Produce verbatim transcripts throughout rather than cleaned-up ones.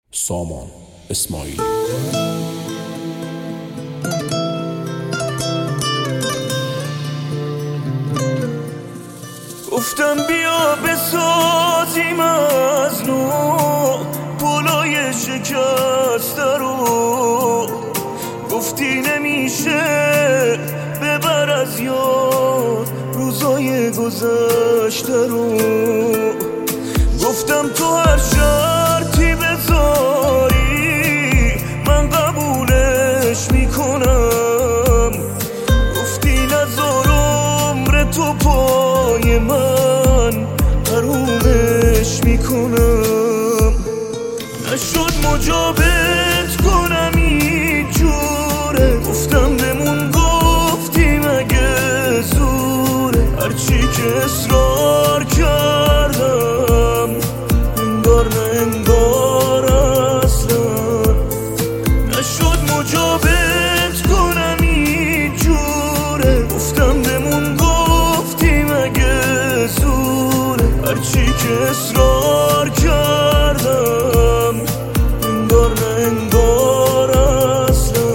سامان اسماعیلی. گفتم بیا بسازیم از نو پلای شکسته رو، گفتی نمیشه ببر از یاد روزای گذشته رو. گفتم تو هر شرطی بذاری من قبولش میکنم، گفتی نذار عمر تو پای من حرومش میکنم. نشد مجابت کنم اینجوره، گفتم بمون گفتی مگه زوره، هرچی که اصرار کردم انگار نه انگار اصلا. نشد مجابت کنم اینجوره، گفتم بمون گفتی مگه زوره، هرچی که اصرار کردم انگار نه انگار اصلا.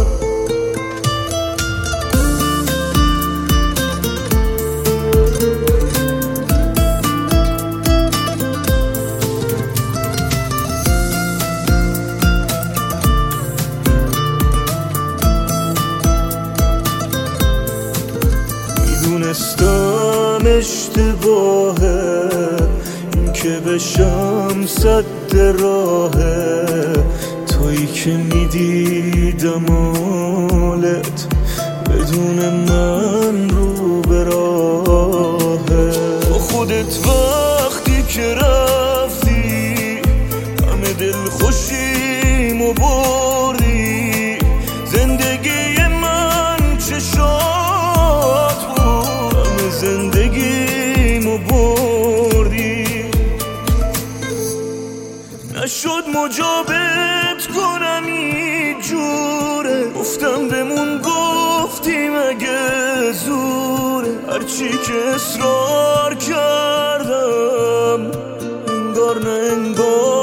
میدونستم اشتباهه این که بشم صد راهه، تویی که میدیدم حالت بدون من رو به راهه. با خودت وقتی که رفتی همه دل خوشیمو بردی، زندگی من چه شاد بود همه زندگیمو بردی. نشد مجابت کنم اینجوره، گفتم بمون گفتی مگه زوره، هرچی که اصرار کردم انگار نه انگار